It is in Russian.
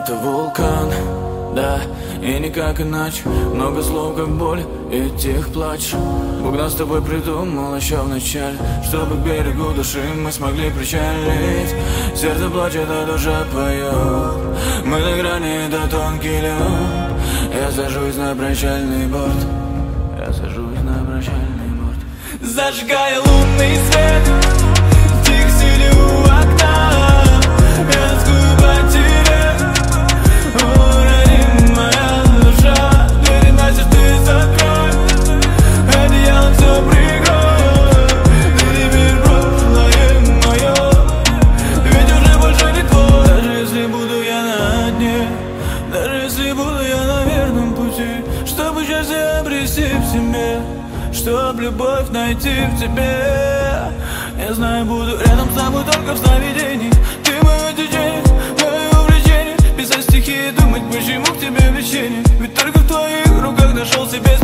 это вулкан, да, и никак иначе. Много слов, как боль, и тих плач. Бог нас с тобой придумал еще в начале, чтобы к берегу души мы смогли причалить. Сердце плачет, а душа поет. Мы на грани, это тонкий лед. Я сажусь на прощальный борт. Я сажусь на прощальный борт. Зажигая лунный свет, тихо сидя у окна, я тоскую по тебе. О, родимая душа, двери настежь ты закрой, одеялом все прикрой. Ты теперь прошлое мое, ведь уже больше не твой. Даже если буду я на дне, даже если буду я на верном пути, чтобы счастье обрести в себе, чтоб любовь найти в тебе. Я знаю, буду рядом с тобой только в сновидении. Ты мое течение, мое увлечение. Писать стихи и думать, почему к тебе влечение. Ведь только в твоих руках нашел себе